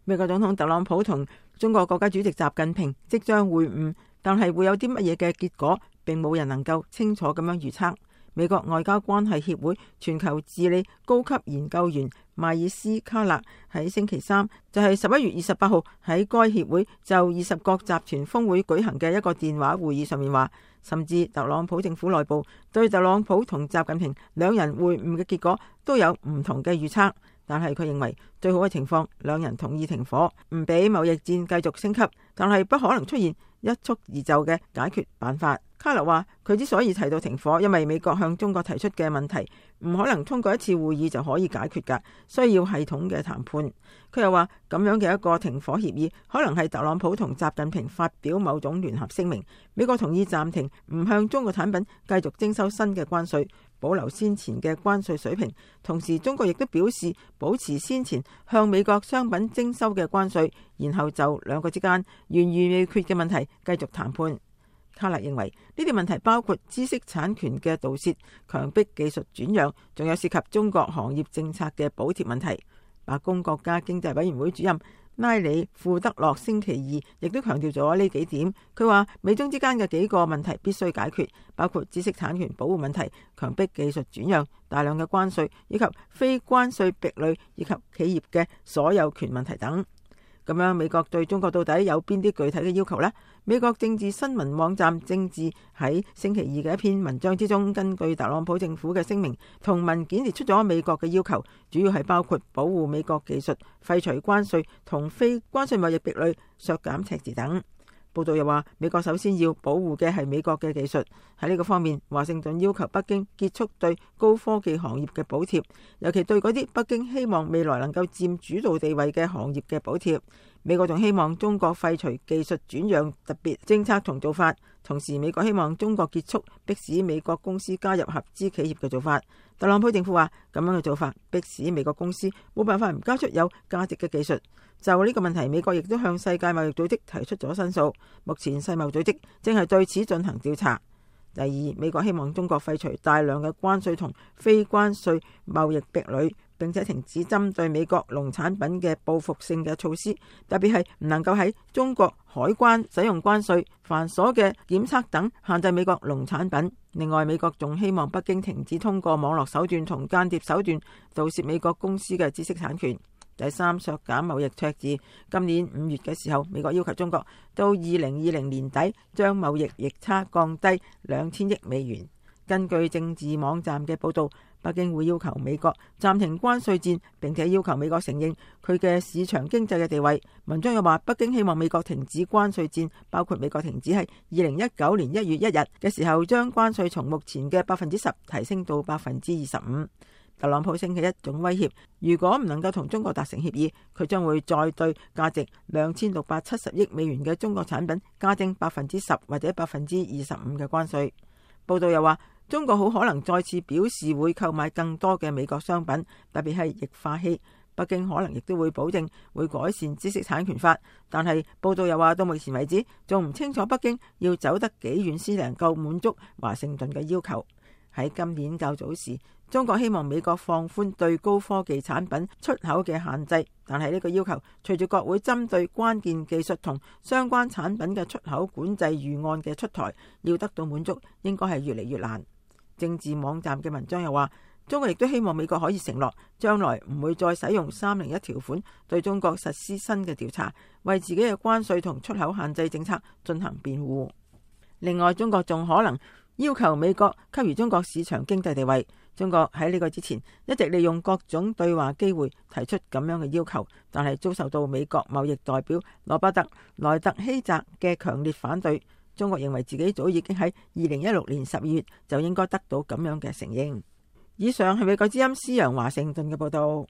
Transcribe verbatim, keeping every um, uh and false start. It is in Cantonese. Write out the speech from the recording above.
美國總統特朗普同中國國家主席習近平即將會晤，但係會有啲乜嘢嘅結果，並冇人能夠清楚咁樣預測。美國外交關係協會全球治理高級研究員邁爾斯卡勒喺星期三，就係十一月二十八號喺該協會就二十國集團峰會舉行嘅一個電話會議上面話，甚至特朗普政府內部對特朗普同習近平兩人會晤嘅結果都有唔同嘅預測，但係佢認為最好嘅情況，兩人同意停火，唔俾貿易戰繼續升級，但係不可能出現一蹴而就嘅解決辦法。卡勒話佢之所以提到停火，因為美國向中國提出嘅問題唔可能通過一次會議就可以解決㗎，需要系統嘅談判。佢又話咁樣嘅一個停火協議，可能係特朗普同習近平發表某種聯合聲明，美國同意暫停唔向中國產品繼續徵收新嘅關稅，保留先前嘅關稅水平，同時中國亦都表示保持先前向美國商品徵收嘅關稅，然後就兩個之間懸而未決嘅問題繼續談判。卡勒認為呢啲問題包括知識產權嘅盜竊、強迫技術轉讓，仲有涉及中國行業政策嘅補貼問題。白宮國家經濟委員會主任拉里庫德洛星期二亦都強調咗呢幾點。佢話美中之間嘅幾個問題必須解決，包括知識產權保護問題、強迫技術轉讓、大量嘅關稅以及非關稅壁壘以及企業嘅所有權問題等。咁樣美國對中國到底有邊啲具體嘅要求呢？美國政治新聞網站政治喺星期二嘅一篇文章之中，根據特朗普政府嘅聲明同文件列出咗美國嘅要求，主要係包括保護美國技術、廢除關稅同非關稅貿易壁壘、削減赤字等。報道又話，美國首先要保護嘅係美國嘅技術。喺呢個方面，華盛頓要求北京結束對高科技行業嘅補貼，尤其對嗰啲北京希望未來能夠佔主導地位嘅行業嘅補貼。美國仲希望中國廢除技術轉讓特別政策同做法，同時美國希望中國結束迫使美國公司加入合資企業嘅做法。特朗普政府話，咁樣嘅做法迫使美國公司冇辦法唔交出有價值嘅技術。就呢個問題，美國亦都向世界貿易組織提出咗申訴。目前世貿組織正係對此進行調查。第二，美國希望中國廢除大量嘅關稅同非關稅貿易壁壘，並且停止針對美國農產品嘅報復性嘅措施，特別係唔能夠喺中國海關使用關稅、繁瑣嘅檢測等限制美國農產品。另外，美國仲希望北京停止通過網絡手段同間諜手段盜竊美國公司嘅知識產權。第三，削減貿易赤字。今年五月嘅時候，美國要求中國到二零二零年底將貿易逆差降低兩千億美元。根據政治網站嘅報道，北京會要求美國暫停關稅戰，並且要求美國承認佢嘅市場經濟嘅地位。文章又話，北京希望美國停止關稅戰，包括美國停止喺二零一九年一月一日嘅時候將關稅從目前嘅百分之十提升到百分之二十五。特朗普星期一仲威脅，如果唔能夠同中國達成協議，佢將會再對價值兩千六百七十億美元嘅中國產品加徵百分之十或者百分之二十五嘅關稅。報道又話，中國好可能再次表示會購買更多嘅美國商品，特別係液化氣。北京可能亦都會保證會改善知識產權法，但係報道又話，到目前為止仲唔清楚北京要走得幾遠先能夠滿足華盛頓嘅要求。喺今年較早時，中國希望美國放寬對高科技產品出口嘅限制，但係呢個要求隨住國會針對關鍵技術同相關產品嘅出口管制預案嘅出台，要得到滿足，應該係越嚟越難。政治網站嘅文章又話，中國亦都希望美國可以承諾，將來唔會再使用三零一條款對中國實施新嘅調查，為自己嘅關稅同出口限制政策進行辯護。另外，中國仲可能要求美國給予中國市場經濟地位。中國喺呢個之前一直利用各種對話機會提出咁樣嘅要求，但係遭受到美國貿易代表羅伯特·萊特希澤嘅強烈反對。中國認為自己早已經喺二零一六年十二月就應該得到咁樣嘅承認。以上係美國之音施陽華盛頓嘅報道。